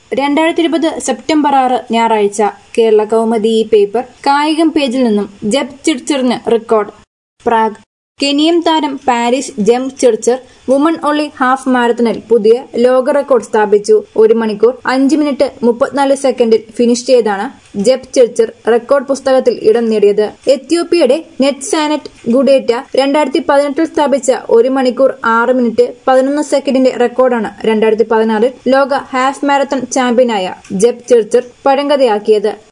2020 September 6 ഞായറാഴ്ച Kerala Kaumudi paper കായികം പേജിൽ നിന്നും ജെപ് ചിർച്ചറിന് റെക്കോർഡ്. പ്രാഗ്. കെനിയൻ താരം Peres Jepchirchir woman only half മാരത്തണിൽ പുതിയ ലോക റെക്കോർഡ് സ്ഥാപിച്ചു. 1 മണിക്കൂർ 5 മിനിറ്റ് 34 സെക്കൻഡിൽ ഫിനിഷ് ചെയ്താണ് ജെപ് ചിർച്ചർ റെക്കോർഡ് പുസ്തകത്തിൽ ഇടം നേടിയത്. എത്യോപ്യയുടെ നെറ്റ്സാനെറ്റ് ഗുഡേറ്റ 2018 സ്ഥാപിച്ച 1 മണിക്കൂർ 6 മിനിറ്റ് 11 സെക്കൻഡിന്റെ റെക്കോർഡാണ് 2016 ലോക ഹാഫ് മാരത്തൺ ചാമ്പ്യനായ ജെപ് ചിർച്ചർ പഴങ്കഥയാക്കിയത്.